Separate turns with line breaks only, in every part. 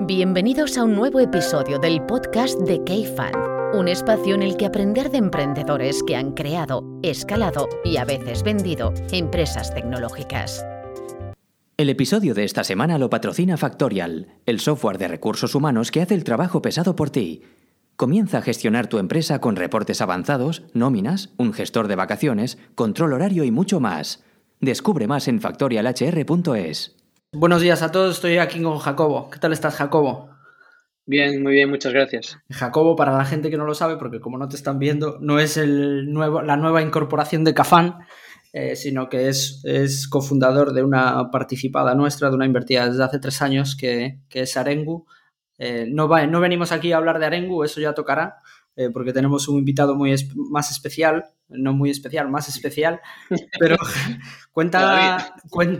Bienvenidos a un nuevo episodio del podcast de K-Fund, un espacio en el que aprender de emprendedores que han creado, escalado y a veces vendido empresas tecnológicas.
El episodio de esta semana lo patrocina Factorial, el software de recursos humanos que hace el trabajo pesado por ti. Comienza a gestionar tu empresa con reportes avanzados, nóminas, un gestor de vacaciones, control horario y mucho más. Descubre más en factorialhr.es.
Buenos días a todos, estoy aquí con Jacobo. ¿Qué tal estás, Jacobo?
Bien, muy bien, muchas gracias.
Jacobo, para la gente que no lo sabe, porque como no te están viendo, no es la nueva incorporación de Cafán, sino que es cofundador de una participada nuestra, de una invertida desde hace 3 años, que es Arengu. No venimos aquí a hablar de Arengu, eso ya tocará, porque tenemos un invitado más especial, pero cuenta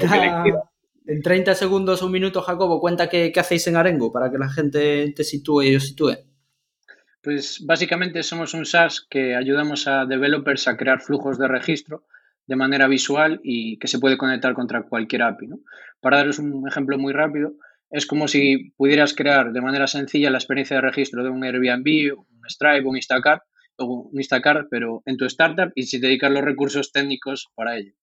en 30 segundos, un minuto, Jacobo, cuenta qué hacéis en Arengu para que la gente te sitúe y os sitúe.
Pues básicamente somos un SaaS que ayudamos a developers a crear flujos de registro de manera visual y que se puede conectar contra cualquier API, ¿no? Para daros un ejemplo muy rápido, es como si pudieras crear de manera sencilla la experiencia de registro de un Airbnb, un Stripe, un Instacart, pero en tu startup y si te dedicas los recursos técnicos para ello.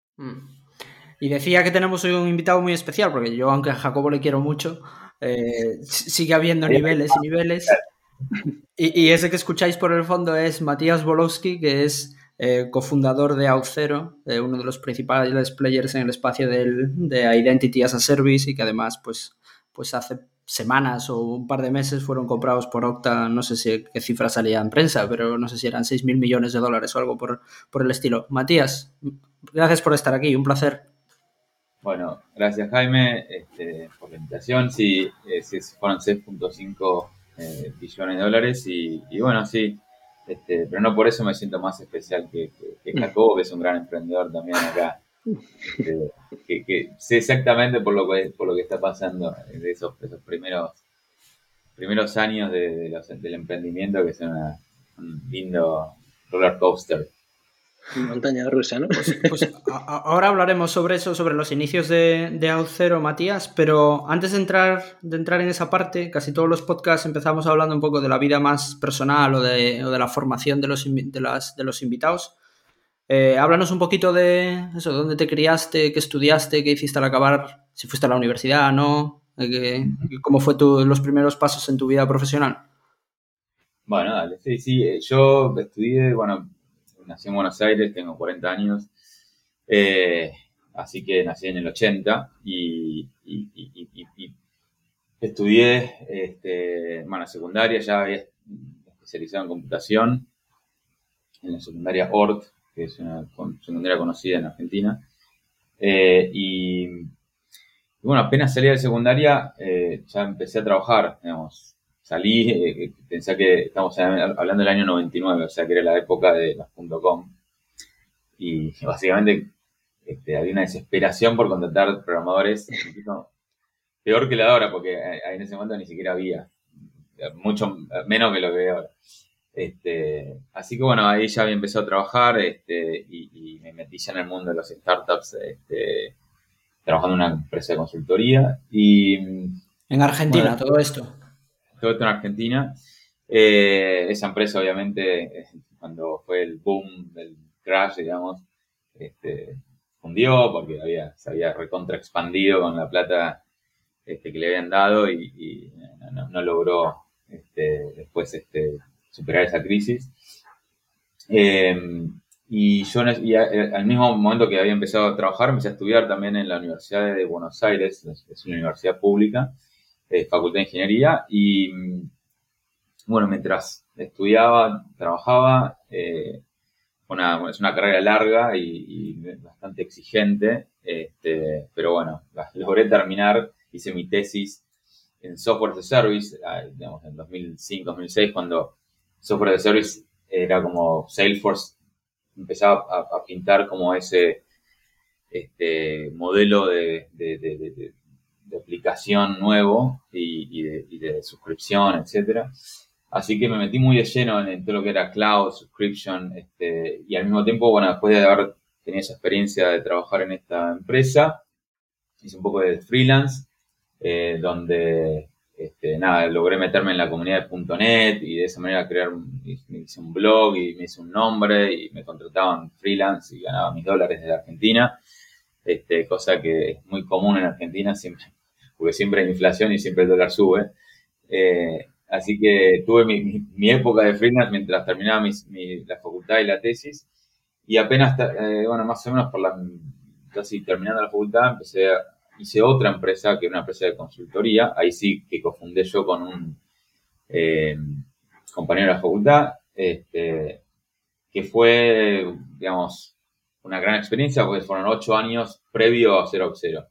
Y decía que tenemos hoy un invitado muy especial, porque yo, aunque a Jacobo le quiero mucho, sigue habiendo niveles y niveles. Y ese que escucháis por el fondo es Matías Bolowski, que es cofundador de Auth0, uno de los principales players en el espacio de Identity as a Service, y que además pues hace semanas o un par de meses fueron comprados por Okta, no sé qué cifra salía en prensa, pero no sé si eran $6.000 millones o algo por el estilo. Matías, gracias por estar aquí, un placer.
Bueno, gracias Jaime por la invitación. Sí, fueron 6.5 billones de dólares y bueno, sí, pero no por eso me siento más especial que Jacobo, que es un gran emprendedor también acá, que sé exactamente por lo que está pasando de esos primeros años del emprendimiento, que son un lindo roller coaster.
Montaña rusa, ¿no?
Pues ahora hablaremos sobre eso, sobre los inicios de Auth0, Matías, pero antes de entrar en esa parte, casi todos los podcasts empezamos hablando un poco de la vida más personal o de la formación de los invitados. Háblanos un poquito de eso, dónde te criaste, qué estudiaste, qué hiciste al acabar, si fuiste a la universidad, ¿no? ¿Cómo fue los primeros pasos en tu vida profesional?
Bueno, dale, sí, yo estudié, nací en Buenos Aires, tengo 40 años, así que nací en el 80 y estudié, secundaria, ya había especializado en computación, en la secundaria ORT, que es una secundaria conocida en Argentina, y bueno, apenas salí de secundaria, ya empecé a trabajar, digamos. Salí, pensé que estamos hablando del año 99, o sea que era la época de las .com. Y básicamente había una desesperación por contratar programadores, incluso peor que la de ahora, porque en ese momento ni siquiera había, mucho menos que lo que hay ahora. Así que bueno, ahí ya había empezado a trabajar y me metí ya en el mundo de los startups, trabajando en una empresa de consultoría.
En Argentina, todo esto.
Todo esto en Argentina. Esa empresa, obviamente, cuando fue el boom del crash, digamos, fundió porque se había recontra expandido con la plata que le habían dado y no logró después superar esa crisis. Y yo al mismo momento que había empezado a trabajar, empecé a estudiar también en la Universidad de Buenos Aires, es una universidad pública, Facultad de Ingeniería, y bueno, mientras estudiaba, trabajaba, es una carrera larga y bastante exigente, pero bueno, logré terminar, hice mi tesis en Software as a Service, digamos, en 2005-2006, cuando Software as a Service era como Salesforce, empezaba a pintar como ese modelo de aplicación nuevo y de suscripción, etcétera. Así que me metí muy de lleno en todo lo que era cloud, subscription, y al mismo tiempo, bueno, después de haber tenido esa experiencia de trabajar en esta empresa, hice un poco de freelance, donde nada, logré meterme en la comunidad de .NET y de esa manera me hice un blog y me hice un nombre y me contrataban freelance y ganaba mis dólares desde Argentina, cosa que es muy común en Argentina siempre, porque siempre hay inflación y siempre el dólar sube. Así que tuve mi época de freelance mientras terminaba la facultad y la tesis, y apenas, bueno, más o menos casi terminando la facultad, hice otra empresa, que era una empresa de consultoría. Ahí sí que cofundé yo con un compañero de la facultad, que fue, digamos, una gran experiencia, porque fueron 8 años previo a ser Auxero.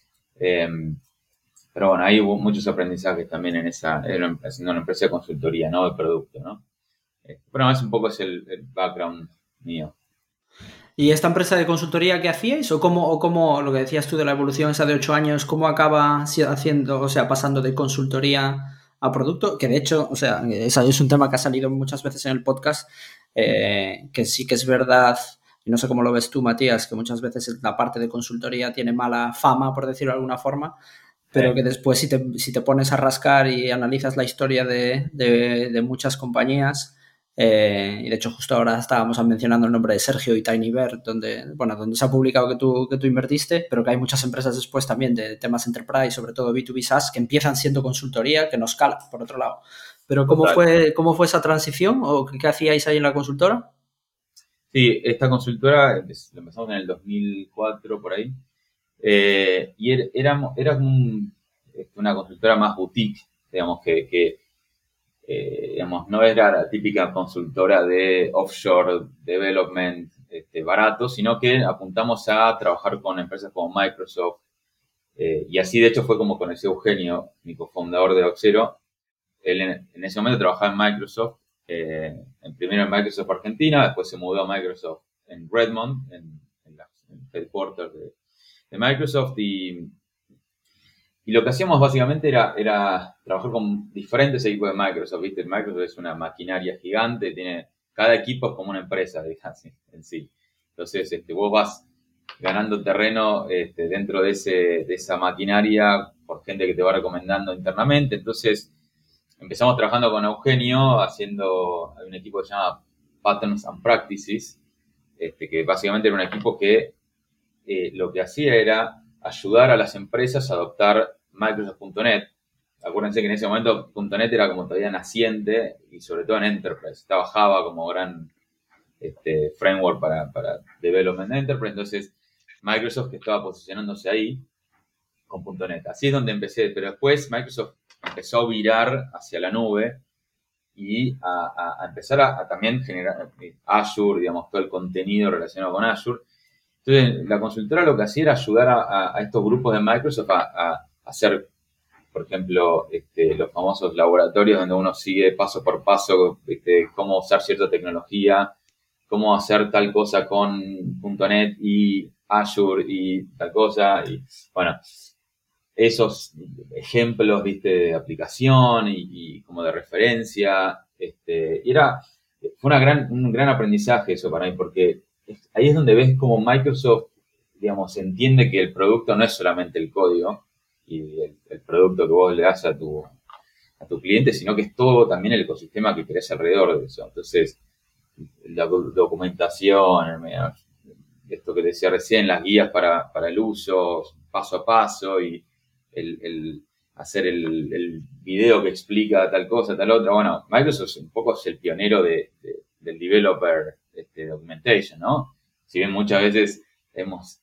Pero bueno, ahí hubo muchos aprendizajes también haciendo una empresa de consultoría, no de producto, ¿no? Bueno, es un poco el background mío.
¿Y esta empresa de consultoría qué hacíais? ¿O cómo lo que decías tú de la evolución esa de 8 años, cómo acaba haciendo, o sea, pasando de consultoría a producto? Que de hecho, o sea, es un tema que ha salido muchas veces en el podcast, que sí que es verdad, y no sé cómo lo ves tú, Matías, que muchas veces la parte de consultoría tiene mala fama, por decirlo de alguna forma, pero que después si te pones a rascar y analizas la historia de muchas compañías, y de hecho justo ahora estábamos mencionando el nombre de Sergio y TinyBear, donde se ha publicado que tú invertiste, pero que hay muchas empresas después también de temas enterprise, sobre todo B2B SaaS, que empiezan siendo consultoría, que no escala, por otro lado. Pero ¿cómo fue esa transición o qué hacíais ahí en la consultora?
Sí, esta consultora la empezamos en el 2004, por ahí. Y era una consultora más boutique, digamos, digamos, no era la típica consultora de offshore development barato, sino que apuntamos a trabajar con empresas como Microsoft. Y así, de hecho, fue como conocí a Eugenio, mi cofundador de Auxero. Él en ese momento trabajaba en Microsoft, primero en Microsoft Argentina, después se mudó a Microsoft en Redmond, en el headquarters de Microsoft, y lo que hacíamos básicamente era trabajar con diferentes equipos de Microsoft, ¿viste? Microsoft es una maquinaria gigante, cada equipo es como una empresa, digamos, en sí. Entonces, vos vas ganando terreno dentro de esa maquinaria por gente que te va recomendando internamente. Entonces, empezamos trabajando con Eugenio, hay un equipo que se llama Patterns and Practices, que básicamente era un equipo que lo que hacía era ayudar a las empresas a adoptar Microsoft.NET. Acuérdense que en ese momento .NET era como todavía naciente, y sobre todo en Enterprise. Estaba Java como gran framework para Development Enterprise. Entonces, Microsoft estaba posicionándose ahí con .NET. Así es donde empecé. Pero después Microsoft empezó a virar hacia la nube y a empezar a también generar Azure, digamos, todo el contenido relacionado con Azure. Entonces, la consultora lo que hacía era ayudar a estos grupos de Microsoft a hacer, por ejemplo, los famosos laboratorios donde uno sigue paso por paso cómo usar cierta tecnología, cómo hacer tal cosa con .NET y Azure y tal cosa. Y bueno, esos ejemplos, ¿viste? De aplicación y como de referencia. Fue un gran aprendizaje eso para mí, porque ahí es donde ves cómo Microsoft, digamos, entiende que el producto no es solamente el código y el producto que vos le das a tu cliente, sino que es todo también el ecosistema que creas alrededor de eso. Entonces, la documentación, esto que decía recién, las guías para el uso, paso a paso, y hacer el video que explica tal cosa, tal otra. Bueno, Microsoft un poco es el pionero del developer documentation, ¿no? Si bien muchas veces hemos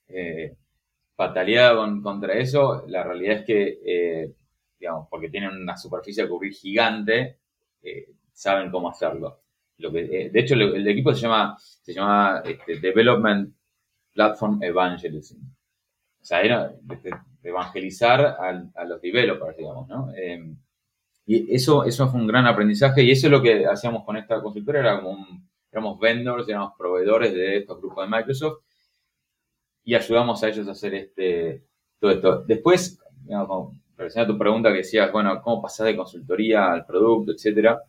pataleado contra eso, la realidad es que, digamos, porque tienen una superficie a cubrir gigante, saben cómo hacerlo. De hecho, el equipo se llama Development Platform Evangelism. O sea, era evangelizar a los developers, digamos, ¿no? Y eso fue un gran aprendizaje, y eso es lo que hacíamos con esta consultora. Éramos vendors, éramos proveedores de estos grupos de Microsoft, y ayudamos a ellos a hacer todo esto. Después, digamos, relacionado a tu pregunta que decías, bueno, ¿cómo pasás de consultoría al producto, etcétera?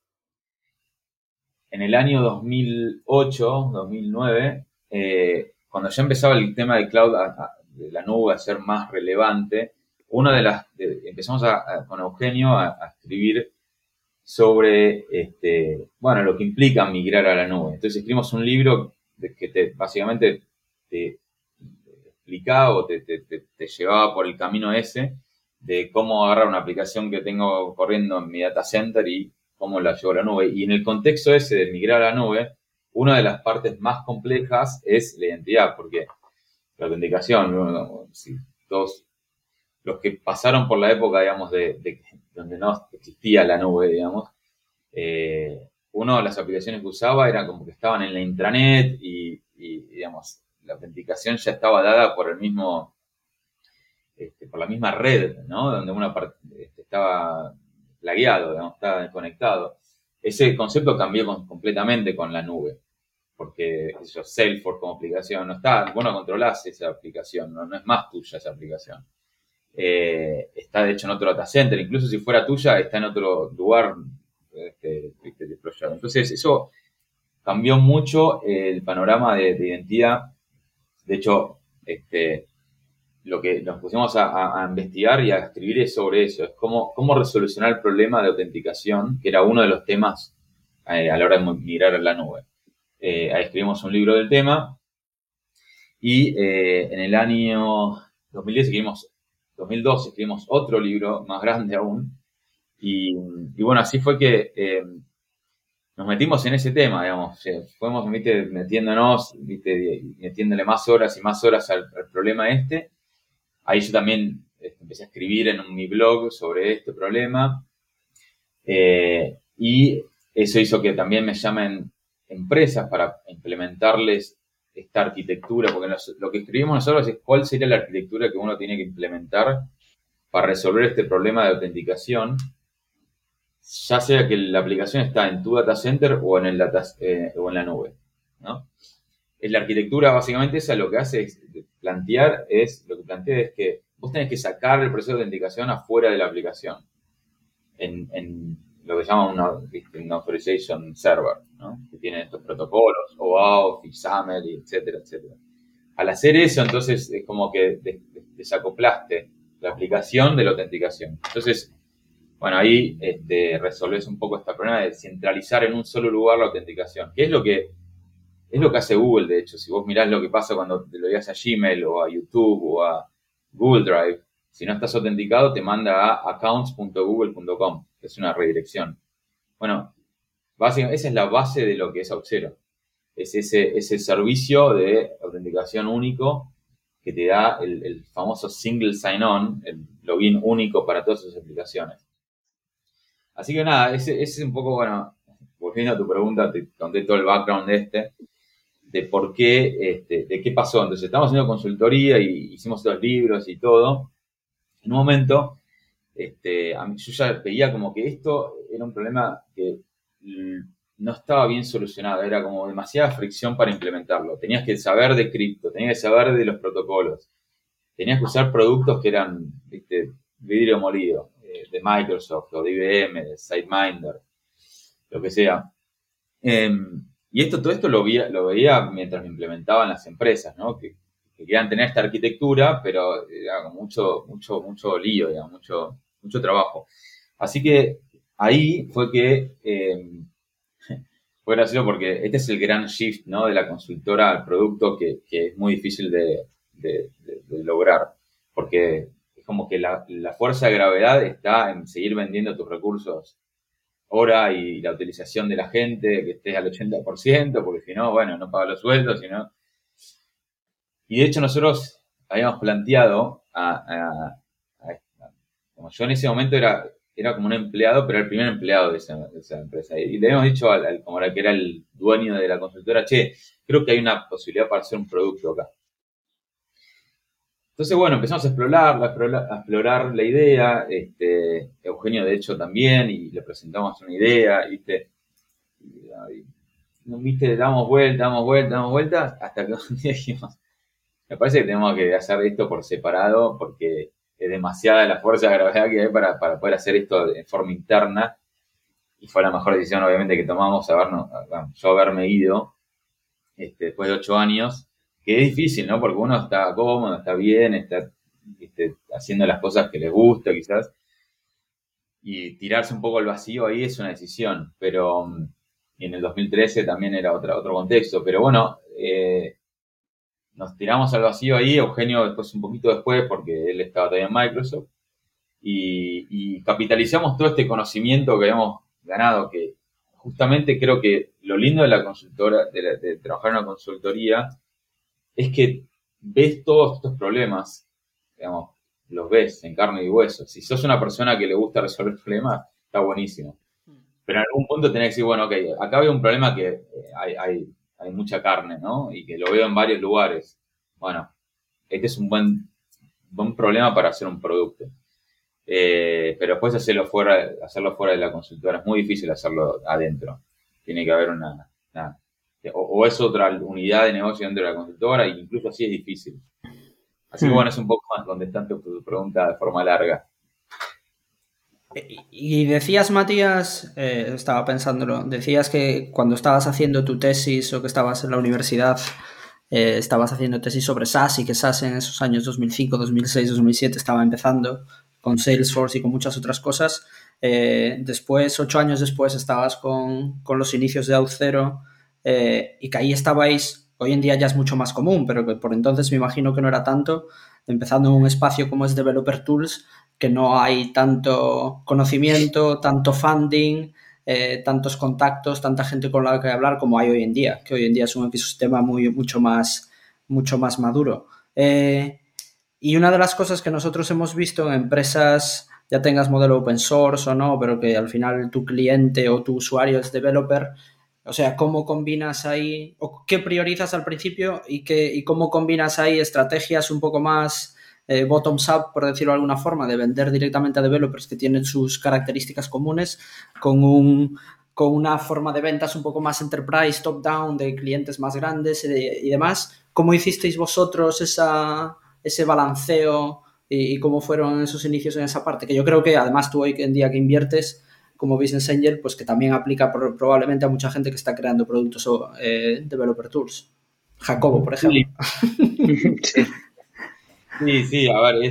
En el año 2008, 2009, cuando ya empezaba el tema de cloud, de la nube, a ser más relevante, empezamos con Eugenio a escribir sobre, lo que implica migrar a la nube. Entonces escribimos un libro que básicamente te explicaba o te llevaba por el camino ese de cómo agarrar una aplicación que tengo corriendo en mi data center y cómo la llevo a la nube. Y en el contexto ese de migrar a la nube, una de las partes más complejas es la identidad, porque la autenticación, si todos los que pasaron por la época, digamos, de donde no existía la nube, digamos, una de las aplicaciones que usaba era como que estaban en la intranet y digamos, la autenticación ya estaba dada por el mismo, por la misma red, ¿no? Donde una parte estaba lagueado, digamos, estaba conectado. Ese concepto cambió completamente con la nube, porque eso, Salesforce como aplicación no está, vos no controlás esa aplicación, no es más tuya esa aplicación. Está de hecho en otro data center, incluso si fuera tuya, está en otro lugar deployado. Entonces, eso cambió mucho el panorama de identidad. De hecho, lo que nos pusimos a investigar y a escribir es sobre eso, es cómo resolucionar el problema de autenticación, que era uno de los temas a la hora de migrar a la nube. Ahí escribimos un libro del tema y en el año 2012 escribimos otro libro más grande aún y bueno, así fue que nos metimos en ese tema, digamos, fuimos metiéndonos, metiéndole más horas y más horas al problema este. Ahí yo también empecé a escribir en mi blog sobre este problema y eso hizo que también me llamen empresas para implementarles esta arquitectura, porque lo que escribimos nosotros es cuál sería la arquitectura que uno tiene que implementar para resolver este problema de autenticación, ya sea que la aplicación está en tu data center o en la nube, ¿no? Es la arquitectura, básicamente, esa lo que hace es plantea es que vos tenés que sacar el proceso de autenticación afuera de la aplicación, en lo que se llama un authorization server, ¿no? Que tiene estos protocolos, OAuth, XAML, etcétera, etcétera. Al hacer eso, entonces, es como que desacoplaste la aplicación de la autenticación. Entonces, bueno, ahí resolvés un poco este problema de centralizar en un solo lugar la autenticación, que es lo que hace Google, de hecho. Si vos mirás lo que pasa cuando te lo digas a Gmail o a YouTube o a Google Drive, si no estás autenticado, te manda a accounts.google.com, que es una redirección. Bueno, básicamente esa es la base de lo que es Auth0. Es ese servicio de autenticación único que te da el famoso single sign-on, el login único para todas sus aplicaciones. Así que nada, ese es un poco, bueno, volviendo a tu pregunta, te conté todo el background de por qué, de qué pasó. Entonces, estábamos haciendo consultoría y hicimos los libros y todo. En un momento, yo ya veía como que esto era un problema que no estaba bien solucionado, era como demasiada fricción para implementarlo. Tenías que saber de cripto, tenías que saber de los protocolos, tenías que usar productos que eran, vidrio molido, de Microsoft o de IBM, de SiteMinder, lo que sea. Y todo esto lo veía mientras me implementaban las empresas, ¿no? Que querían tener esta arquitectura, pero era mucho lío, digamos, mucho trabajo. Así que ahí fue que fue gracioso porque este es el gran shift, ¿no? De la consultora al producto que es muy difícil de lograr, porque es como que la fuerza de gravedad está en seguir vendiendo tus recursos hora y la utilización de la gente, que estés al 80%, porque si no, bueno, no paga los sueldos, sino... Y de hecho nosotros habíamos planteado como yo en ese momento era como un empleado, pero era el primer empleado de esa empresa. Y le habíamos dicho como era que era el dueño de la consultora, che, creo que hay una posibilidad para hacer un producto acá. Entonces, bueno, empezamos a explorar la idea, Eugenio de hecho también, y le presentamos una idea, damos vuelta, hasta que un día dijimos, me parece que tenemos que hacer esto por separado, porque es demasiada la fuerza de gravedad que hay para poder hacer esto de forma interna, y fue la mejor decisión, obviamente, que tomamos, yo haberme ido, después de 8 años, que es difícil, ¿no? Porque uno está cómodo, está bien, haciendo las cosas que les gusta quizás, y tirarse un poco al vacío ahí es una decisión, pero y en el 2013 también era otro contexto, pero bueno, nos tiramos al vacío ahí, Eugenio después un poquito después, porque él estaba todavía en Microsoft, y capitalizamos todo este conocimiento que habíamos ganado, que justamente creo que lo lindo de la consultora, de trabajar en una consultoría, es que ves todos estos problemas, digamos, los ves en carne y hueso. Si sos una persona que le gusta resolver problemas, está buenísimo. Pero en algún punto tenés que decir, bueno, ok, acá hay un problema que hay mucha carne, ¿no? Y que lo veo en varios lugares. Bueno, este es un buen problema para hacer un producto. Pero después hacerlo fuera de la consultora es muy difícil hacerlo adentro. Tiene que haber o es otra unidad de negocio dentro de la consultora, e incluso así es difícil. Así que bueno, es un poco más contestando tu pregunta de forma larga.
Y decías, Matías, estaba pensándolo, decías que cuando estabas haciendo tu tesis o que estabas en la universidad, estabas haciendo tesis sobre SaaS, y que SaaS en esos años 2005, 2006, 2007 estaba empezando con Salesforce y con muchas otras cosas. Después, 8 años después, estabas con los inicios de Auth0, y que ahí estabais, hoy en día ya es mucho más común, pero que por entonces me imagino que no era tanto, empezando en un espacio como es Developer Tools, que no hay tanto conocimiento, tanto funding, tantos contactos, tanta gente con la que hablar como hay hoy en día, que hoy en día es un ecosistema mucho más maduro. Y una de las cosas que nosotros hemos visto en empresas, ya tengas modelo open source o no, pero que al final tu cliente o tu usuario es developer, o sea, cómo combinas ahí, o qué priorizas al principio y cómo combinas ahí estrategias un poco más bottoms up, por decirlo de alguna forma, de vender directamente a developers que tienen sus características comunes, con una forma de ventas un poco más enterprise, top-down, de clientes más grandes y demás. ¿Cómo hicisteis vosotros ese balanceo y cómo fueron esos inicios en esa parte? Que yo creo que además tú hoy en día que inviertes como Business Angel, pues que también aplica probablemente a mucha gente que está creando productos o Developer Tools. Jacobo, por ejemplo.
Sí, a ver,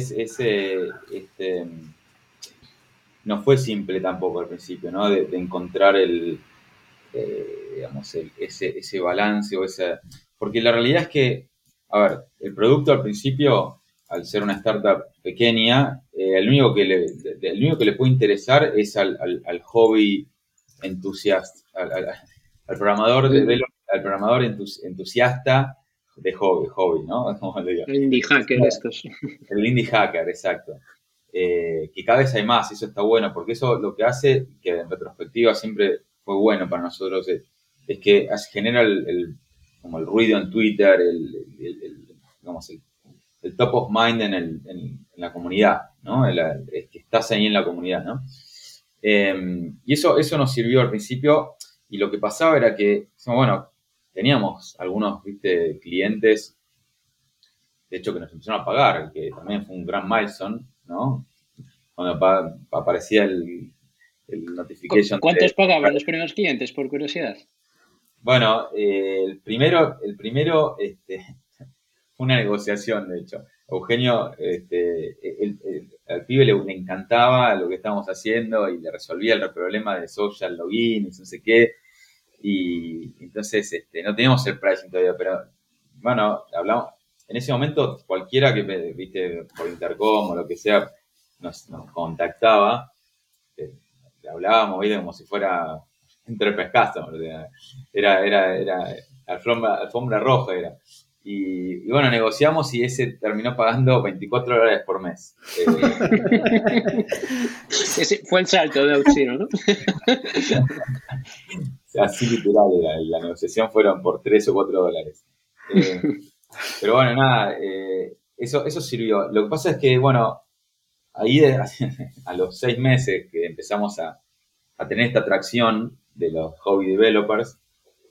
no fue simple tampoco al principio, ¿no? De encontrar ese balance porque la realidad es que, a ver, el producto al principio, al ser una startup pequeña, el único que le puede interesar es al hobby entusiasta, al programador al programador entusiasta de hobby, ¿no? Como le digo.
El indie hacker estos.
El indie hacker, exacto. Que cada vez hay más, eso está bueno, porque eso lo que hace, que en retrospectiva siempre fue bueno para nosotros, es que genera como el ruido en Twitter, el top of mind en la comunidad, ¿no? Es que estás ahí en la comunidad, ¿no? Y eso nos sirvió al principio, y lo que pasaba era que, bueno, teníamos algunos, clientes, de hecho, que nos empezaron a pagar, que también fue un gran milestone, ¿no? Cuando aparecía el notification.
¿Cuántos pagaban los primeros clientes, por curiosidad?
Bueno, el primero fue una negociación, de hecho. Eugenio, al pibe le encantaba lo que estábamos haciendo y le resolvía el problema de social login y no sé qué. Y entonces no teníamos el pricing todavía, pero bueno, hablamos. En ese momento, cualquiera que, viste, por Intercom o lo que sea, nos contactaba, le hablábamos, ¿viste? Como si fuera entre pescados, era alfombra roja, era. Y bueno, negociamos y ese terminó pagando $24 por mes.
Ese fue el salto de Auth0, ¿no?
Así literal era, la negociación fueron por $3 o $4. Pero bueno, nada, eso sirvió. Lo que pasa es que, bueno, ahí a los 6 meses que empezamos a tener esta atracción de los hobby developers,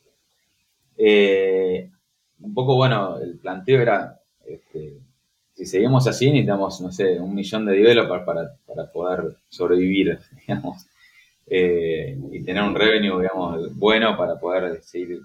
un poco, bueno, el planteo era, si seguimos así necesitamos, no sé, 1 millón de developers para poder sobrevivir, digamos, y tener un revenue, digamos, bueno para poder seguir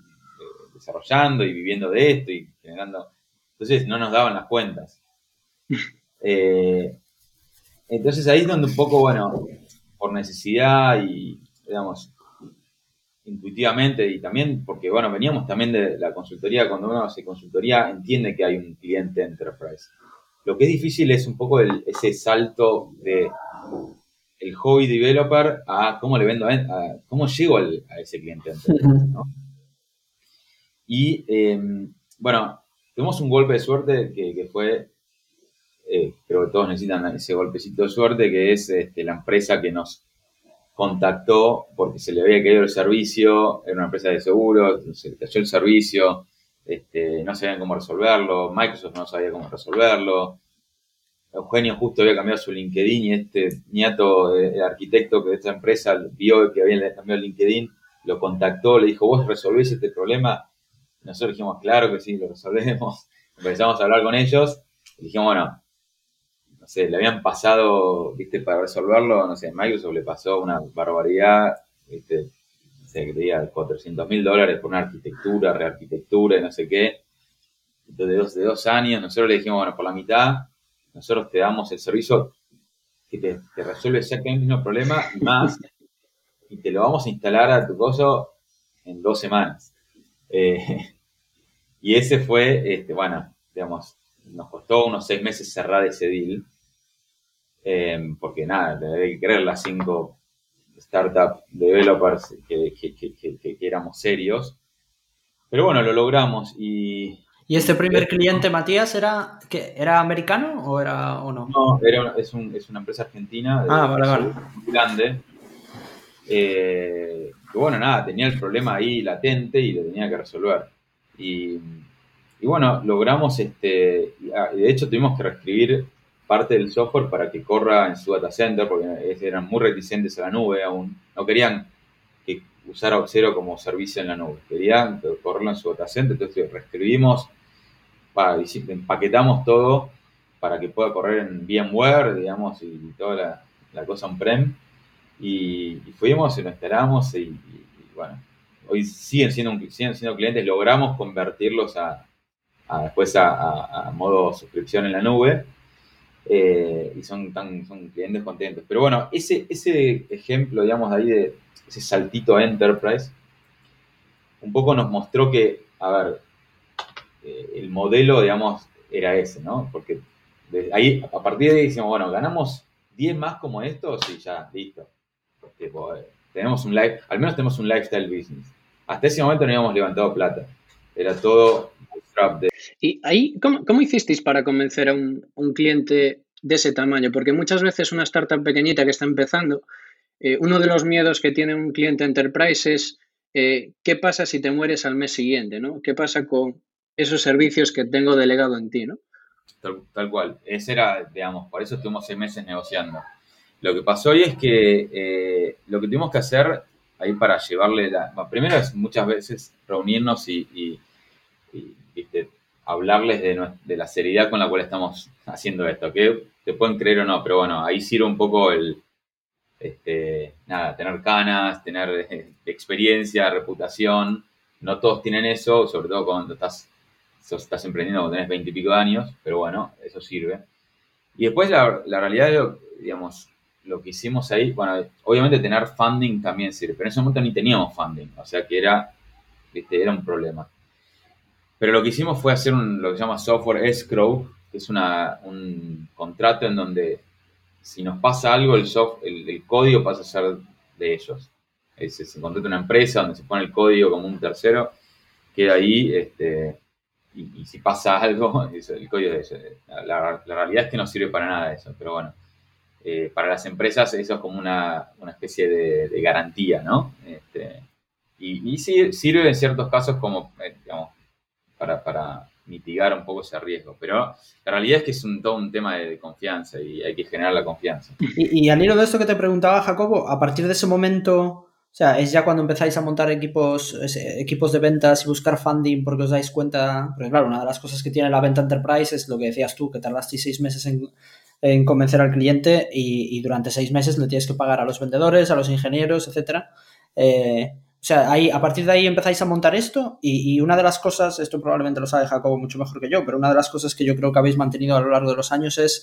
desarrollando y viviendo de esto y generando. Entonces no nos daban las cuentas. Entonces ahí es donde un poco, bueno, por necesidad y, digamos, intuitivamente y también porque, bueno, veníamos también de la consultoría. Cuando uno hace consultoría entiende que hay un cliente enterprise. Lo que es difícil es un poco ese salto de el hobby developer a cómo le vendo, cómo llego a ese cliente enterprise, ¿no? Y, bueno, tuvimos un golpe de suerte que fue, creo que todos necesitan ese golpecito de suerte, que es la empresa que nos contactó porque se le había caído el servicio, era una empresa de seguros, se le cayó el servicio, no sabían cómo resolverlo, Microsoft no sabía cómo resolverlo, Eugenio justo había cambiado su LinkedIn y niato de arquitecto de esta empresa vio que había cambiado el LinkedIn, lo contactó, le dijo, ¿vos resolvés este problema? Nosotros dijimos, claro que sí, lo resolvemos. Empezamos a hablar con ellos y dijimos, bueno, no sé, le habían pasado, viste, para resolverlo, no sé, Microsoft le pasó una barbaridad, viste, no sé, que tenía $400,000 por una arquitectura, rearquitectura y no sé qué. Entonces, de dos años, nosotros le dijimos, bueno, por la mitad, nosotros te damos el servicio que te resuelve exactamente el mismo problema y más, y te lo vamos a instalar a tu coso en 2 semanas. Y ese fue, bueno, digamos, nos costó unos 6 meses cerrar ese deal, porque nada, hay que creer las 5 startup developers que éramos serios. Pero bueno, lo logramos
¿Y este primer cliente, Matías, era americano o no?
No, es una empresa argentina
vale.
Muy grande. Que bueno, nada, tenía el problema ahí latente y lo tenía que resolver. Y bueno, logramos, de hecho tuvimos que reescribir parte del software para que corra en su data center, porque eran muy reticentes a la nube aún. No querían que usara Auth0 como servicio en la nube, querían correrlo en su data center, entonces reescribimos, empaquetamos todo para que pueda correr en VMware, digamos, y toda la cosa on-prem. Y fuimos y lo instalamos y bueno, hoy siguen siendo clientes, logramos convertirlos después a modo suscripción en la nube, y son clientes contentos. Pero bueno, ese ejemplo, digamos, ahí de ese saltito a Enterprise, un poco nos mostró que, a ver, el modelo, digamos, era ese, ¿no? Porque ahí, a partir de ahí decimos, bueno, ganamos 10 más como estos y ya, listo. Tipo, al menos tenemos un lifestyle business. Hasta ese momento no habíamos levantado plata. Era todo bootstrap.
Y ahí, ¿cómo hicisteis para convencer a un cliente de ese tamaño? Porque muchas veces una startup pequeñita que está empezando, uno de los miedos que tiene un cliente enterprise es ¿qué pasa si te mueres al mes siguiente, ¿no? ¿Qué pasa con esos servicios que tengo delegado en ti, ¿no?
Tal cual. Ese era, digamos, por eso estuvimos 6 meses negociando. Lo que pasó hoy es que lo que tuvimos que hacer ahí para llevarle primero es muchas veces reunirnos y ¿viste? Hablarles de la seriedad con la cual estamos haciendo esto, que te pueden creer o no, pero bueno, ahí sirve un poco tener canas, tener experiencia, reputación. No todos tienen eso, sobre todo cuando estás emprendiendo cuando tenés 20 y pico de años, pero bueno, eso sirve. Y después la realidad, digamos, lo que hicimos ahí, bueno, obviamente tener funding también sirve, pero en ese momento ni teníamos funding, o sea que era un problema. Pero lo que hicimos fue hacer lo que se llama software escrow, que es un contrato en donde si nos pasa algo, el código pasa a ser de ellos. Se contrata una empresa donde se pone el código como un tercero, queda ahí, y si pasa algo, el código es de ellos. La realidad es que no sirve para nada eso, pero bueno. Para las empresas eso es como una especie de garantía, ¿no? Y sí sirve en ciertos casos como, digamos, para mitigar un poco ese riesgo. Pero la realidad es que es todo un tema de confianza y hay que generar la confianza.
Y al hilo de esto que te preguntaba, Jacobo, a partir de ese momento, o sea, es ya cuando empezáis a montar equipos de ventas y buscar funding porque os dais cuenta, porque claro, una de las cosas que tiene la venta enterprise es lo que decías tú, que tardasteis 6 meses en convencer al cliente y durante 6 meses le tienes que pagar a los vendedores, a los ingenieros, etcétera. O sea, a partir de ahí empezáis a montar esto y una de las cosas, esto probablemente lo sabe Jacobo mucho mejor que yo, pero una de las cosas que yo creo que habéis mantenido a lo largo de los años es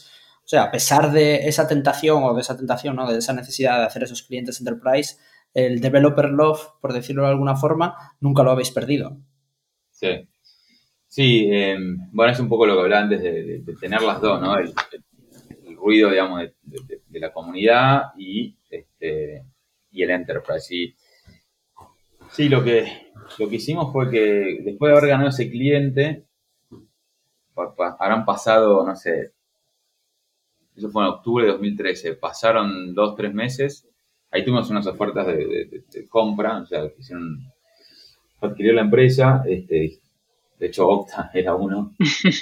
sea, a pesar de esa tentación o de esa tentación, ¿no? De esa necesidad de hacer esos clientes enterprise, el developer love, por decirlo de alguna forma, nunca lo habéis perdido.
Sí. Sí, bueno, es un poco lo que hablaba antes de tener las dos, ¿no? El ruido, digamos, de la comunidad y el enterprise. Y sí, lo que hicimos fue que después de haber ganado ese cliente, habrán pasado, no sé, eso fue en octubre de 2013, pasaron 2-3 meses, ahí tuvimos unas ofertas de compra, o sea, quisieron adquirir la empresa, de hecho Okta era uno.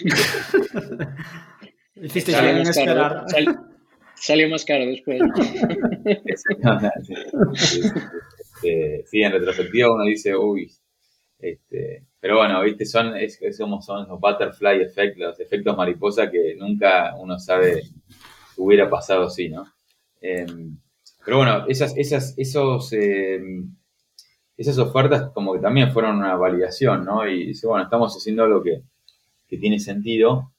Hicisteis bien en esperar.
Salió más caro después.
Sí, en retrospectiva uno dice, uy, pero bueno, viste, son los butterfly effect, los efectos mariposa que nunca uno sabe que hubiera pasado así, ¿no? Pero bueno, esas ofertas como que también fueron una validación, ¿no? Y dice, bueno, estamos haciendo algo que tiene sentido.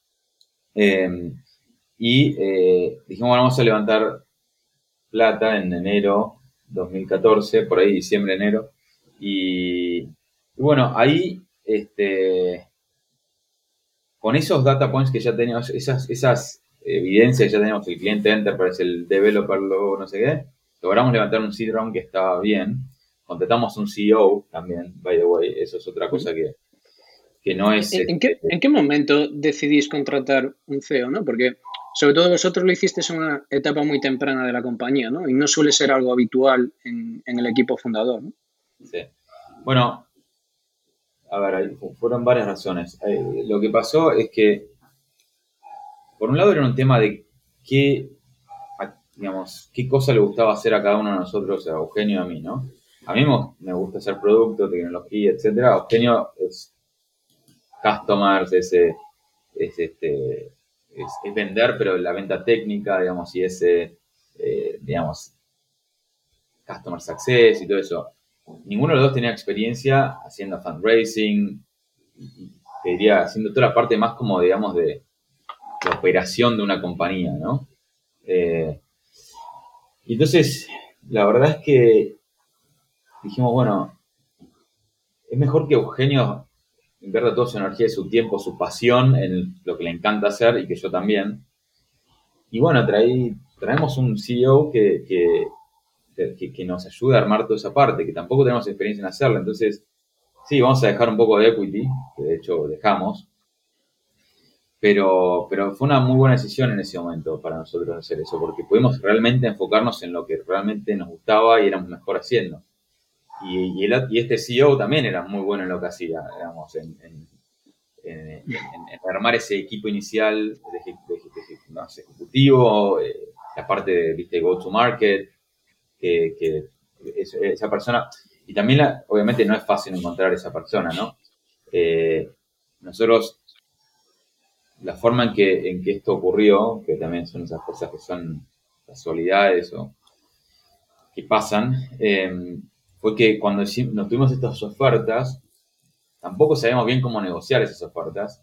Dijimos, bueno, vamos a levantar plata en enero 2014, por ahí diciembre, enero. Y bueno, ahí, con esos data points que ya teníamos, esas evidencias que ya teníamos, el cliente enterprise, el developer, luego no sé qué, logramos levantar un seed round que estaba bien. Contratamos un CEO también, by the way, eso es otra cosa que no es...
¿En qué momento decidís contratar un CEO, no? Porque sobre todo vosotros lo hicisteis en una etapa muy temprana de la compañía, ¿no? Y no suele ser algo habitual en el equipo fundador, ¿no?
Sí. Bueno, a ver, fueron varias razones. Lo que pasó es que, por un lado, era un tema de qué cosa le gustaba hacer a cada uno de nosotros, a Eugenio y a mí, ¿no? A mí me gusta hacer producto, tecnología, etcétera. Eugenio es customers, es vender, pero la venta técnica, digamos, y digamos, customer success y todo eso. Ninguno de los dos tenía experiencia haciendo fundraising, y te diría, haciendo toda la parte más como, digamos, de la operación de una compañía, ¿no? Y entonces, la verdad es que dijimos, bueno, es mejor que Eugenio invierta toda su energía y su tiempo, su pasión en lo que le encanta hacer y que yo también. Y bueno, traemos un CEO que nos ayude a armar toda esa parte, que tampoco tenemos experiencia en hacerla. Entonces, sí, vamos a dejar un poco de equity, que de hecho dejamos, pero fue una muy buena decisión en ese momento para nosotros hacer eso, porque pudimos realmente enfocarnos en lo que realmente nos gustaba y éramos mejor haciendo. Y este CEO también era muy bueno en lo que hacía, digamos, en armar ese equipo inicial de ejecutivo, la parte de, viste, go to market, que esa persona, y también obviamente no es fácil encontrar esa persona, ¿no? Nosotros, la forma en que esto ocurrió, que también son esas cosas que son casualidades o que pasan, fue que cuando nos tuvimos estas ofertas, tampoco sabíamos bien cómo negociar esas ofertas,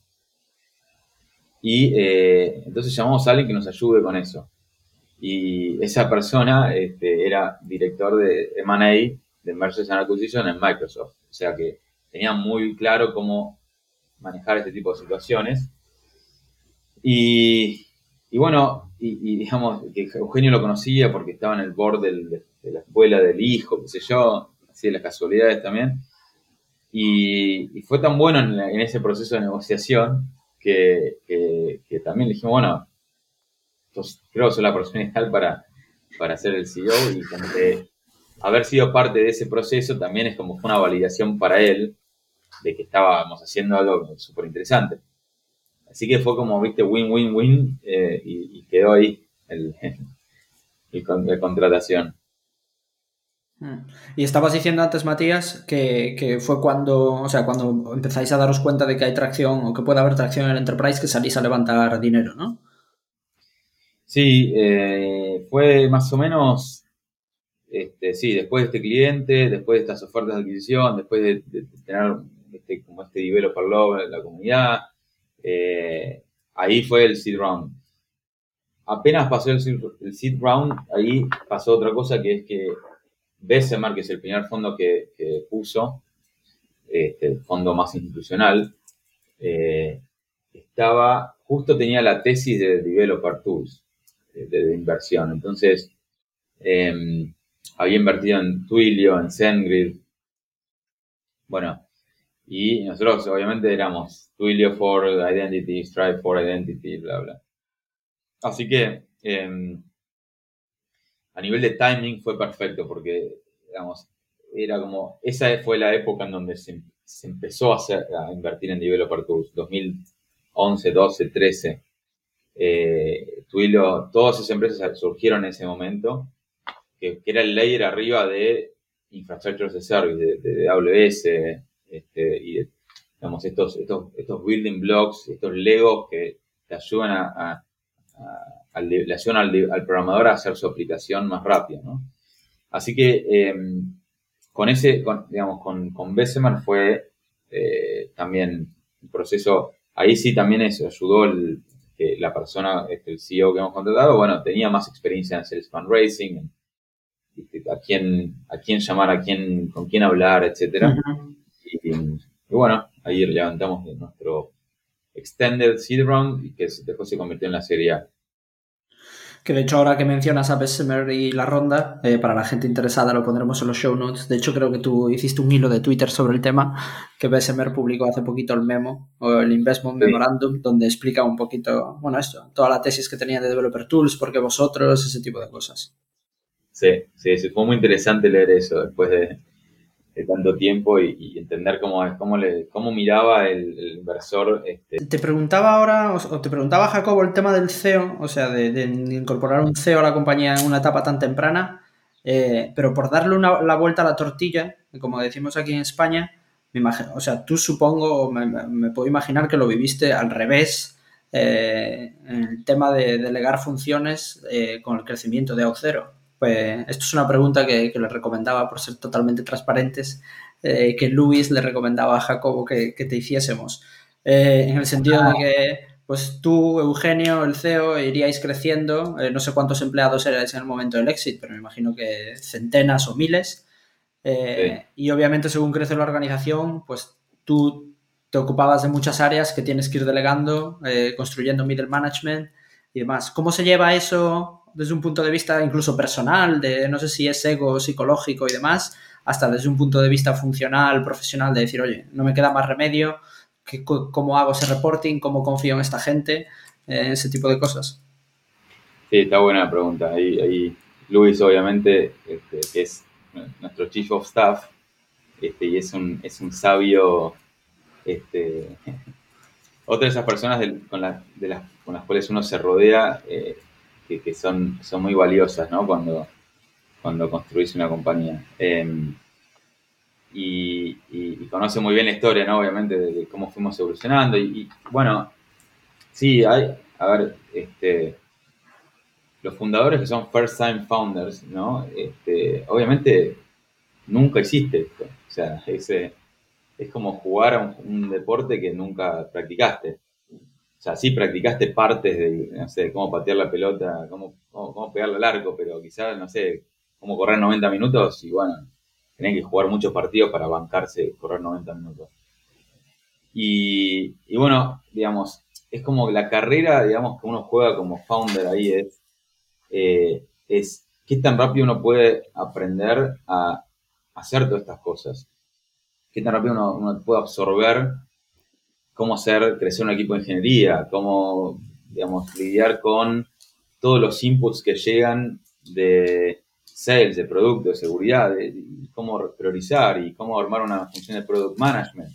y entonces llamamos a alguien que nos ayude con eso. Y esa persona era director de M&A, de Mergers and Acquisition en Microsoft. O sea que tenía muy claro cómo manejar este tipo de situaciones. Y bueno, y digamos que Eugenio lo conocía porque estaba en el board de la escuela del hijo, qué sé yo, así de las casualidades también. Y fue tan bueno en ese proceso de negociación que también le dijimos, bueno, creo que soy la persona ideal para ser el CEO, y como que haber sido parte de ese proceso también es como fue una validación para él de que estábamos haciendo algo súper interesante. Así que fue como, viste, win-win-win, y quedó ahí la contratación.
Y estabas diciendo antes, Matías, que fue cuando empezáis a daros cuenta de que hay tracción o que puede haber tracción en el enterprise, que salís a levantar dinero, ¿no?
Sí, fue más o menos, sí, después de este cliente, después de estas ofertas de adquisición, después de tener como este developer love en la comunidad, ahí fue el seed round. apenas pasó el seed round, ahí pasó otra cosa, que es que Bessemer, que es el primer fondo que puso, el fondo más institucional, tenía la tesis de Developer Tools, de inversión. Entonces, había invertido en Twilio, en SendGrid. Bueno, y nosotros obviamente éramos Twilio for Identity, Stripe for Identity, bla, bla. Así que a nivel de timing fue perfecto porque, digamos, era como, esa fue la época en donde se empezó a invertir en Developer Tools, 2011, 12, 13. Twilio, todas esas empresas surgieron en ese momento, que era el layer arriba de Infrastructure as a Service, de AWS, y digamos, estos building blocks, estos legos que te ayudan le ayudan al programador a hacer su aplicación más rápido, ¿no? Así que con Bessemer fue también un proceso, ahí sí también eso ayudó la persona, el CEO que hemos contratado, bueno, tenía más experiencia en sales fundraising, a quién llamar, con quién hablar, etcétera.
Uh-huh.
Y bueno, ahí levantamos nuestro Extended Seed Round, y que después se convirtió en la Serie A.
Que de hecho, ahora que mencionas a Bessemer y la ronda, para la gente interesada lo pondremos en los show notes. De hecho, creo que tú hiciste un hilo de Twitter sobre el tema, que Bessemer publicó hace poquito el memo, o el Investment Memorandum, donde explica un poquito, bueno, esto, toda la tesis que tenía de Developer Tools, por qué vosotros, ese tipo de cosas.
Sí, fue muy interesante leer eso después de tanto tiempo y entender cómo miraba el inversor.
Te preguntaba ahora, o te preguntaba Jacobo, el tema del CEO, o sea, de incorporar un CEO a la compañía en una etapa tan temprana, pero por darle la vuelta a la tortilla, como decimos aquí en España, me imagino, o sea, tú supongo, me puedo imaginar que lo viviste al revés, en el tema de delegar funciones con el crecimiento de Auth0. Pues esto es una pregunta que le recomendaba, por ser totalmente transparentes, que Luis le recomendaba a Jacobo que te hiciésemos. En el sentido de que pues tú, Eugenio, el CEO, iríais creciendo, no sé cuántos empleados erais en el momento del exit, pero me imagino que centenas o miles,
Sí.
y obviamente según crece la organización, pues tú te ocupabas de muchas áreas que tienes que ir delegando, construyendo middle management y demás. ¿Cómo se lleva eso desde un punto de vista incluso personal, de no sé si es ego psicológico y demás, hasta desde un punto de vista funcional, profesional, de decir, oye, no me queda más remedio, cómo hago ese reporting, cómo confío en esta gente, ese tipo de cosas?
Sí, está buena la pregunta. Ahí Luis, obviamente, que es nuestro Chief of Staff, y es un sabio, otra de esas personas con las cuales uno se rodea, que son muy valiosas, ¿no? Cuando construís una compañía. Y conoce muy bien la historia, ¿no? Obviamente, de cómo fuimos evolucionando. Y bueno, sí, a ver, los fundadores que son first time founders, ¿no? Obviamente nunca hiciste esto. O sea, es como jugar a un deporte que nunca practicaste. O sea, sí practicaste partes de, no sé, cómo patear la pelota, cómo pegarle al arco, pero quizás, no sé, cómo correr 90 minutos y bueno, tenés que jugar muchos partidos para bancarse correr 90 minutos. Y bueno, digamos, es como la carrera, digamos, que uno juega como founder ahí es qué tan rápido uno puede aprender a hacer todas estas cosas. Qué tan rápido uno puede absorber cómo hacer crecer un equipo de ingeniería, cómo, digamos, lidiar con todos los inputs que llegan de sales, de producto, de seguridad, de cómo priorizar y cómo armar una función de product management.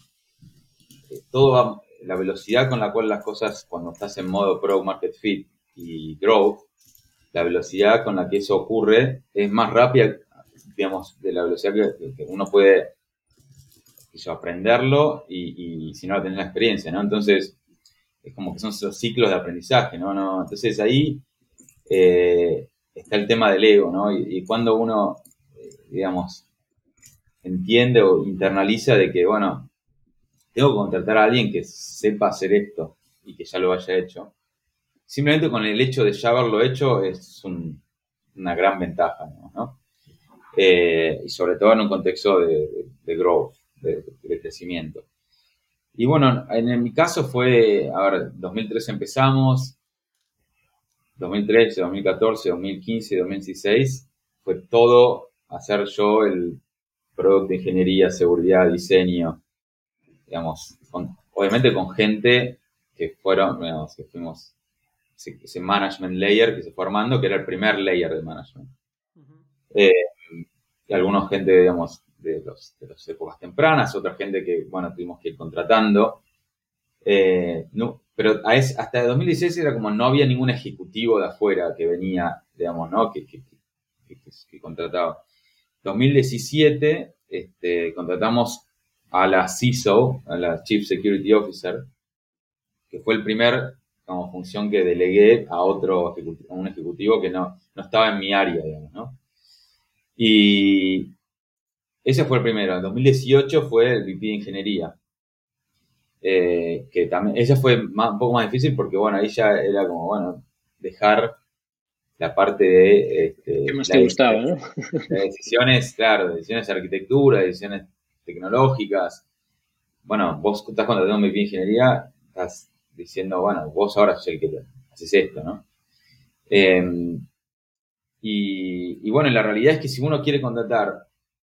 La velocidad con la cual las cosas, cuando estás en modo product market fit y growth, la velocidad con la que eso ocurre es más rápida, digamos, de la velocidad que uno puede aprenderlo y si no tenés la experiencia, ¿no? Entonces, es como que son esos ciclos de aprendizaje, ¿no? Entonces ahí está el tema del ego, ¿no? Y cuando uno, digamos, entiende o internaliza de que, bueno, tengo que contratar a alguien que sepa hacer esto y que ya lo haya hecho. simplemente con el hecho de ya haberlo hecho es una gran ventaja, ¿no? Y sobre todo en un contexto de growth, de crecimiento. Y bueno, en mi caso fue, 2013 empezamos, 2013, 2014, 2015, 2016, fue todo hacer yo el producto de ingeniería, seguridad, diseño, digamos, obviamente con gente que fueron, digamos, que fuimos ese management layer que se fue armando, que era el primer layer de management. Y algunos gente, digamos, de las épocas tempranas, otra gente que, bueno, tuvimos que ir contratando. No, pero hasta 2016 era como no había ningún ejecutivo de afuera que venía, digamos, ¿no? Que contrataba. 2017 contratamos a la CISO, a la Chief Security Officer, que fue el primer como función que delegué a un ejecutivo que no estaba en mi área, digamos, ¿no? Y ese fue el primero. En 2018 fue el VP de Ingeniería. Que también, esa fue un poco más difícil porque, bueno, ahí ya era como, bueno, dejar la parte de...
¿Qué más te gustaba, no?
De decisiones, claro, de decisiones de arquitectura, de decisiones tecnológicas. Bueno, vos estás contratando un VP de Ingeniería, estás diciendo, bueno, vos ahora sos el que haces esto, ¿no? Y bueno, la realidad es que si uno quiere contratar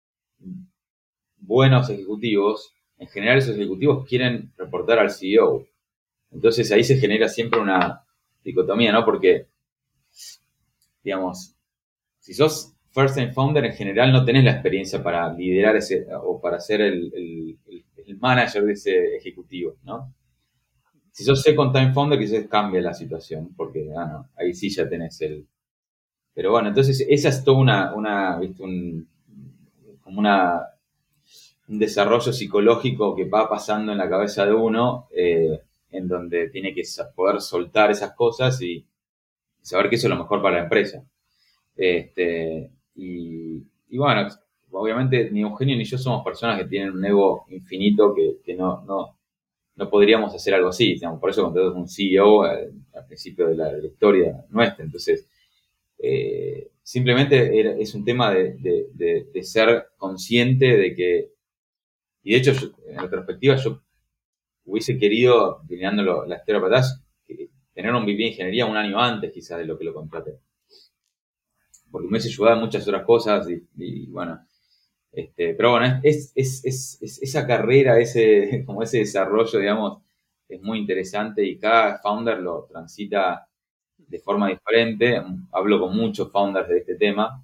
buenos ejecutivos, en general esos ejecutivos quieren reportar al CEO. Entonces ahí se genera siempre una dicotomía, ¿no? Porque, digamos, si sos first time founder, en general no tenés la experiencia para liderar o para ser el manager de ese ejecutivo, ¿no? Si sos second time founder, quizás cambia la situación, porque, no, ahí sí ya tenés Pero bueno, entonces esa es toda ¿viste? Como un desarrollo psicológico que va pasando en la cabeza de uno, en donde tiene que poder soltar esas cosas y saber que eso es lo mejor para la empresa. Y bueno, obviamente ni Eugenio ni yo somos personas que tienen un ego infinito que no podríamos hacer algo así. Digamos, por eso contratamos un CEO al principio de la historia nuestra. Entonces, simplemente es un tema de ser consciente de que, y de hecho, en retrospectiva, yo hubiese querido, mirando la historia para atrás, tener un VP de ingeniería un año antes quizás de lo que lo contraté. Porque me hubiese ayudado en muchas otras cosas y bueno, pero bueno, esa carrera, como ese desarrollo, digamos, es muy interesante y cada founder lo transita de forma diferente. Hablo con muchos founders de este tema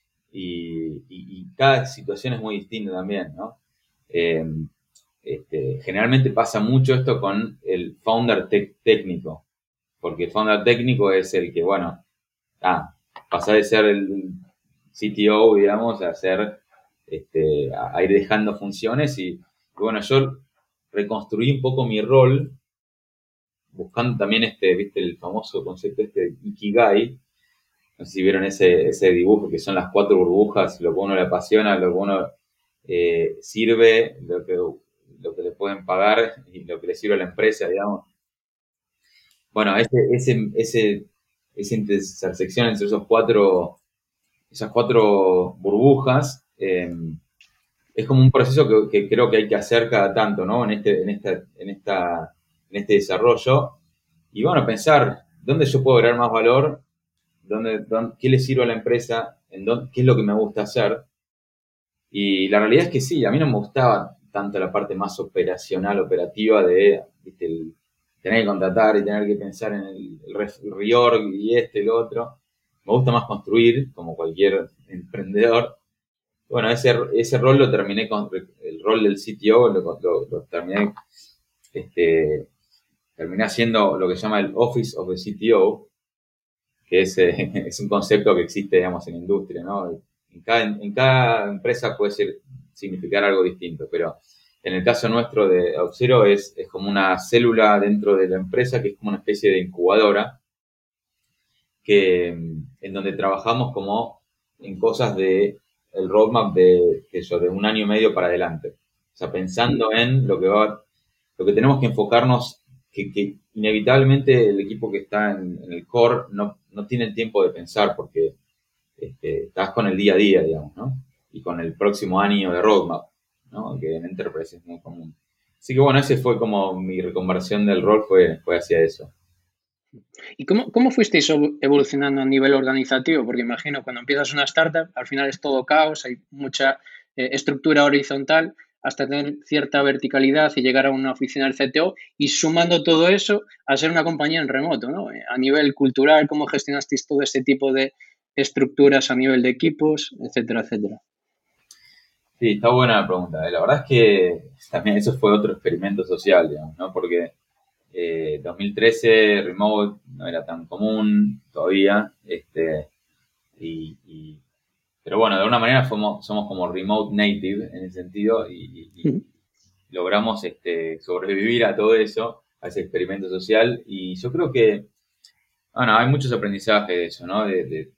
y cada situación es muy distinta también, ¿no? Generalmente pasa mucho esto con el founder técnico, porque el founder técnico es el que, bueno, pasa de ser el CTO, digamos, a ir dejando funciones y bueno, yo reconstruí un poco mi rol buscando también ¿viste? El famoso concepto de Ikigai. No sé si vieron ese dibujo que son las 4 burbujas, lo que uno le apasiona, lo que uno sirve, lo que le pueden pagar y lo que le sirve a la empresa, digamos. Bueno, esa intersección entre esas cuatro burbujas es como un proceso que creo que hay que hacer cada tanto, ¿no? En este desarrollo. Y bueno, pensar dónde yo puedo agregar más valor, qué le sirve a la empresa, qué es lo que me gusta hacer. Y la realidad es que sí, a mí no me gustaba tanto la parte más operativa de, ¿viste? Tener que contratar y tener que pensar en el reorg y el otro. Me gusta más construir, como cualquier emprendedor. Bueno, ese rol lo terminé con el rol del CTO, lo terminé, terminé haciendo lo que se llama el Office of the CTO, que es un concepto que existe, digamos, en la industria, ¿no? En cada empresa puede significar algo distinto, pero en el caso nuestro de Auth0 es como una célula dentro de la empresa que es como una especie de incubadora en donde trabajamos como en cosas el roadmap de 1 año y medio para adelante. O sea, pensando en lo que tenemos que enfocarnos, que inevitablemente el equipo que está en el core no tiene el tiempo de pensar porque estás con el día a día, digamos, ¿no? Y con el próximo año de roadmap, ¿no? Que en Enterprise es muy común. Así que bueno, ese fue como mi reconversión del rol, fue hacia eso.
¿Y cómo fuisteis evolucionando a nivel organizativo? Porque imagino cuando empiezas una startup, al final es todo caos, hay mucha estructura horizontal, hasta tener cierta verticalidad y llegar a una oficina del CTO y sumando todo eso a ser una compañía en remoto, ¿no? A nivel cultural, ¿cómo gestionasteis todo este tipo de estructuras a nivel de equipos, etcétera, etcétera?
Sí, está buena la pregunta. La verdad es que también eso fue otro experimento social, digamos, ¿no? Porque 2013 remote no era tan común todavía, pero bueno, de alguna manera somos como remote native en ese sentido y logramos sobrevivir a todo eso, a ese experimento social y yo creo que, bueno, hay muchos aprendizajes de eso, ¿no?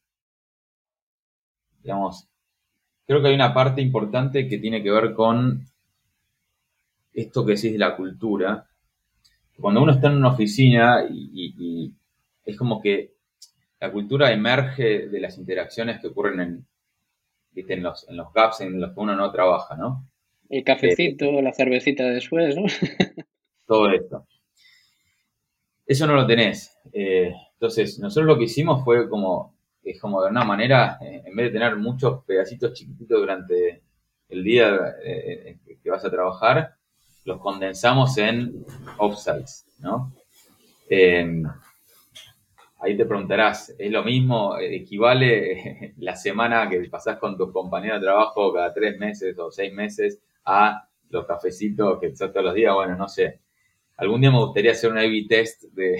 Digamos, creo que hay una parte importante que tiene que ver con esto que decís de la cultura. Cuando uno está en una oficina y es como que la cultura emerge de las interacciones que ocurren ¿viste? En los gaps en los que uno no trabaja, ¿no?
El cafecito, la cervecita después, ¿no?
Todo esto. Eso no lo tenés. Entonces, nosotros lo que hicimos fue es como de una manera, en vez de tener muchos pedacitos chiquititos durante el día que vas a trabajar, los condensamos en offsites, ¿no? Ahí te preguntarás, ¿es lo mismo? ¿Equivale la semana que pasás con tus compañeros de trabajo cada 3 meses o 6 meses a los cafecitos que pasás todos los días? Bueno, no sé. Algún día me gustaría hacer un A/B test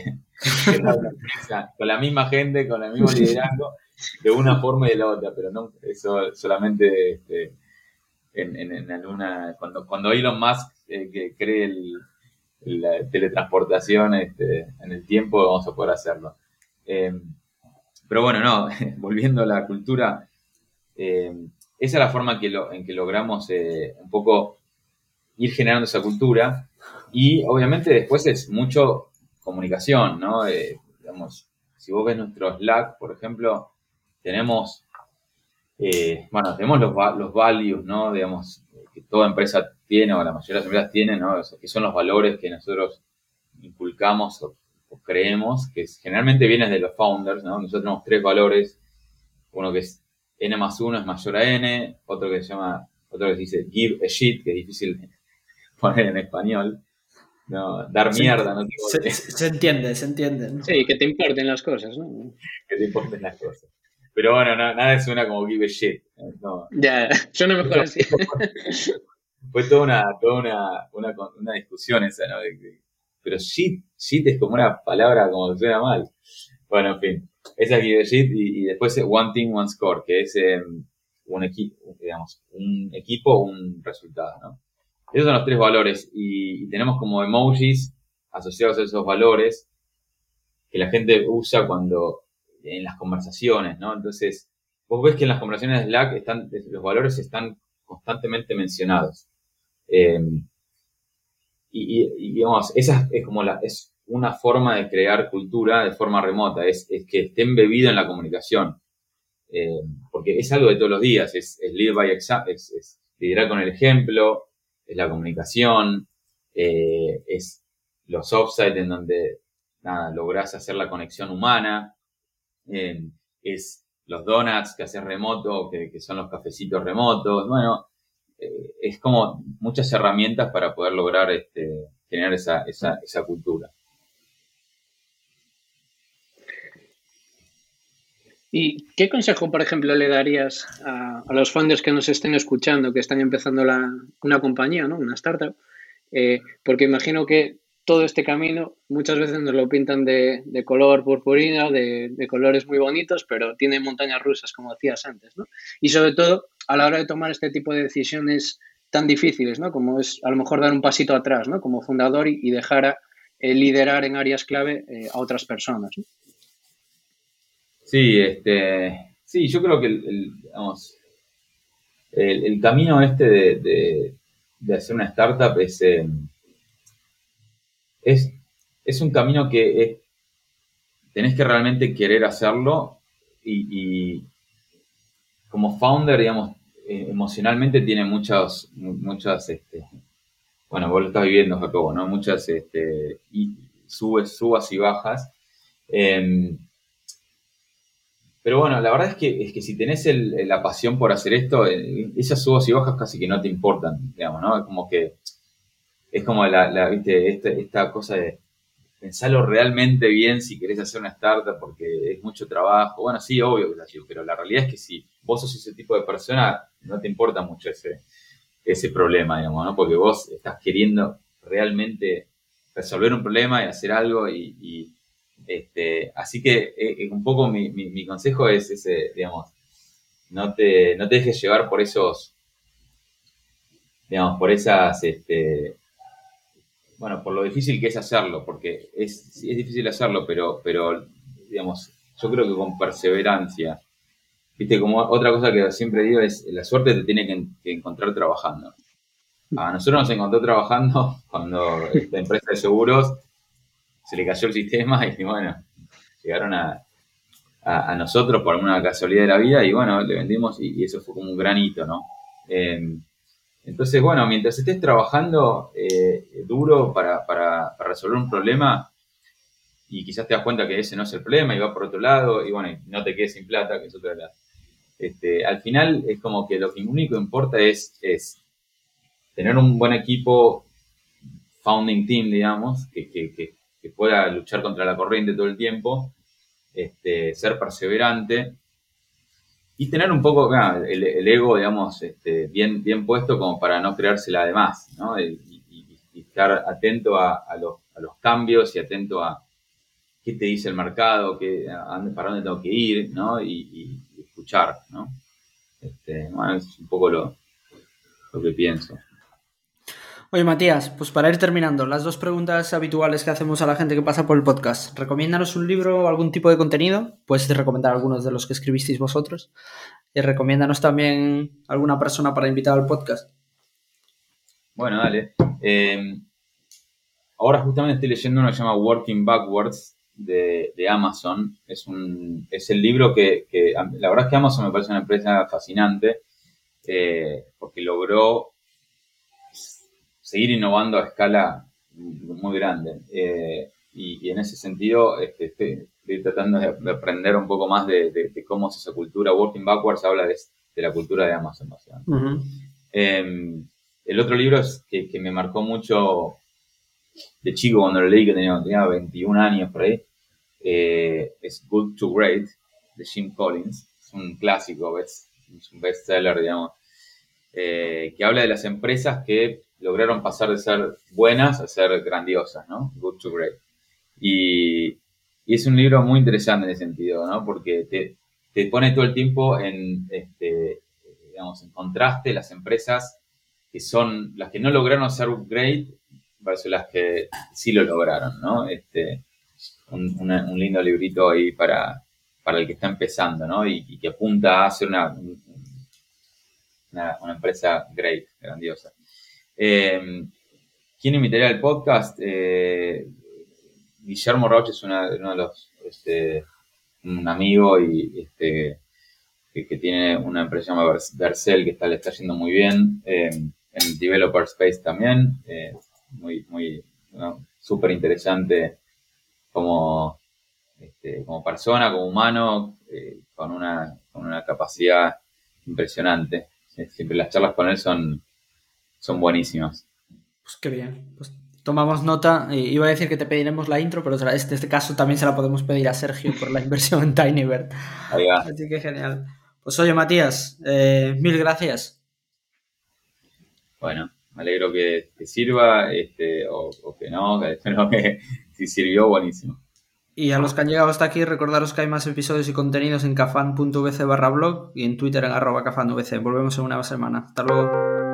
con la misma gente, con el mismo liderazgo, de una forma y de la otra, pero no, eso solamente en alguna, cuando Elon Musk que cree la teletransportación en el tiempo, vamos a poder hacerlo. Pero bueno, no, volviendo a la cultura, esa es la forma en que logramos un poco ir generando esa cultura y obviamente después es mucho comunicación, ¿no? Digamos, si vos ves nuestro Slack, por ejemplo, tenemos, tenemos los values, ¿no? Digamos, que toda empresa tiene o la mayoría de las empresas tienen, ¿no? O sea, que son los valores que nosotros inculcamos o creemos, que generalmente vienen de los founders, ¿no? Nosotros tenemos 3 valores, uno que es N+1 es mayor a N, otro que se dice give a shit, que es difícil poner en español, no, dar mierda, no
se entiende.
Sí, que te importen las cosas, ¿no?
Que te importen las cosas. Pero bueno, nada suena como give a shit. No.
Ya, suena mejor así.
Fue toda una discusión esa, ¿no? Pero shit es como una palabra como que suena mal. Bueno, en fin, esa es give a shit y después one team, one score, que es un equipo, un resultado, ¿no? Esos son los 3 valores y tenemos como emojis asociados a esos valores que la gente usa en las conversaciones, ¿no? Entonces, vos ves que en las conversaciones de Slack los valores están constantemente mencionados. Y digamos, esa es como es una forma de crear cultura de forma remota, es que esté embebido en la comunicación. Porque es algo de todos los días, es lead by example, es liderar con el ejemplo, es la comunicación, es los offsite en donde lográs hacer la conexión humana, es los donuts que haces remoto, que son los cafecitos remotos, bueno, es como muchas herramientas para poder lograr generar esa cultura.
¿Y qué consejo, por ejemplo, le darías a los founders que nos estén escuchando, que están empezando una compañía, ¿no? Una startup? Porque imagino que todo este camino muchas veces nos lo pintan de color purpurina, de colores muy bonitos, pero tiene montañas rusas, como decías antes, ¿no? Y sobre todo, a la hora de tomar este tipo de decisiones tan difíciles, ¿no? Como es a lo mejor dar un pasito atrás, ¿no? Como fundador y dejar liderar en áreas clave a otras personas, ¿no?
Sí, sí, yo creo que el camino de hacer una startup es es un camino que tenés que realmente querer hacerlo y como founder, digamos, emocionalmente tiene muchas, bueno, vos lo estás viviendo, Jacobo, ¿no? Muchas subas y bajas. Pero bueno, la verdad es que si tenés la pasión por hacer esto, esas subas y bajas casi que no te importan, digamos, ¿no? Como que es como ¿viste? Esta cosa de pensarlo realmente bien si querés hacer una startup porque es mucho trabajo. Bueno, sí, obvio que es así, pero la realidad es que si vos sos ese tipo de persona, no te importa mucho ese problema, digamos, ¿no? Porque vos estás queriendo realmente resolver un problema y hacer algo así que un poco mi consejo es ese, digamos, no te dejes llevar por esos, digamos, por esas, bueno, por lo difícil que es hacerlo, porque es difícil hacerlo, pero digamos, yo creo que con perseverancia, viste, como otra cosa que siempre digo es, la suerte te tiene que encontrar trabajando. A nosotros nos encontró trabajando cuando esta empresa de seguros se le cayó el sistema y bueno, llegaron a nosotros por alguna casualidad de la vida y bueno, le vendimos y eso fue como un gran hito, ¿no? Entonces, bueno, mientras estés trabajando duro para resolver un problema y quizás te das cuenta que ese no es el problema y va por otro lado y bueno, y no te quedes sin plata, que es otra de las... al final es como que lo que único importa es tener un buen equipo, founding team, digamos, que pueda luchar contra la corriente todo el tiempo, ser perseverante y tener un poco el ego, digamos, bien puesto como para no creársela de más, ¿no? Y estar atento a los cambios y atento a qué te dice el mercado, para dónde tengo que ir, ¿no? Y escuchar, ¿no? Bueno, es un poco lo que pienso.
Oye, Matías, pues para ir terminando, las 2 preguntas habituales que hacemos a la gente que pasa por el podcast. Recomiéndanos un libro o algún tipo de contenido. Puedes recomendar algunos de los que escribisteis vosotros. Y recomiéndanos también alguna persona para invitar al podcast.
Bueno, dale. Ahora justamente estoy leyendo uno que se llama Working Backwards de Amazon. Es el libro que la verdad es que Amazon me parece una empresa fascinante porque logró seguir innovando a escala muy grande. Y en ese sentido estoy tratando de aprender un poco más de cómo es esa cultura. Working Backwards habla de la cultura de Amazon, básicamente.
Uh-huh.
El otro libro es que me marcó mucho de chico cuando lo leí, que tenía 21 años por ahí, es Good to Great, de Jim Collins. Es un clásico, es un bestseller, digamos, que habla de las empresas que lograron pasar de ser buenas a ser grandiosas, ¿no? Good to Great. Y es un libro muy interesante en ese sentido, ¿no? Porque te pone todo el tiempo digamos, en contraste las empresas que son las que no lograron ser great versus las que sí lo lograron, ¿no? Un lindo librito ahí para el que está empezando, ¿no? Y que apunta a ser una empresa great, grandiosa. ¿Quién invitaría al podcast? Guillermo Rauch es uno de los, un amigo y que tiene una empresa llamada Vercel que le está yendo muy bien, en Developer Space también, muy súper interesante como persona, como humano, con una capacidad impresionante. Siempre las charlas con él son buenísimas.
Pues qué bien. Pues tomamos nota. Iba a decir que te pediremos la intro, pero en este caso también se la podemos pedir a Sergio por la inversión en TinyBird. Así que genial. Pues oye, Matías, 1000 gracias.
Bueno, me alegro que te sirva o que no, espero que si sirvió, buenísimo.
Y a los que han llegado hasta aquí, recordaros que hay más episodios y contenidos en cafan.vc/blog y en Twitter en @cafanvc. Volvemos en una semana. Hasta luego.